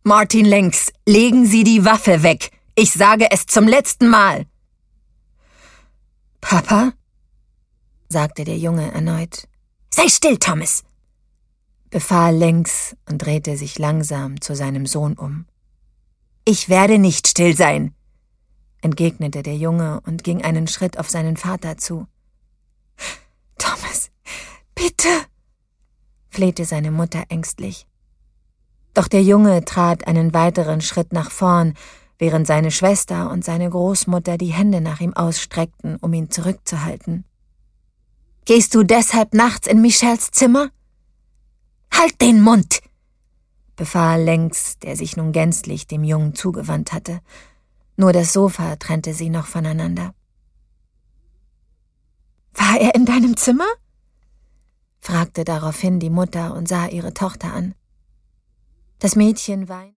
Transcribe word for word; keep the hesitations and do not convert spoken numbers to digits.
Martin Lynx, legen Sie die Waffe weg. Ich sage es zum letzten Mal. »Papa?«, sagte der Junge erneut. »Sei still, Thomas«, befahl Lynx und drehte sich langsam zu seinem Sohn um. »Ich werde nicht still sein«, entgegnete der Junge und ging einen Schritt auf seinen Vater zu. »Thomas, bitte«, flehte seine Mutter ängstlich. Doch der Junge trat einen weiteren Schritt nach vorn, während seine Schwester und seine Großmutter die Hände nach ihm ausstreckten, um ihn zurückzuhalten. »Gehst du deshalb nachts in Michelles Zimmer?« »Halt den Mund«, befahl Lynx, der sich nun gänzlich dem Jungen zugewandt hatte. Nur das Sofa trennte sie noch voneinander. »War er in deinem Zimmer?«, fragte daraufhin die Mutter und sah ihre Tochter an. Das Mädchen weinte.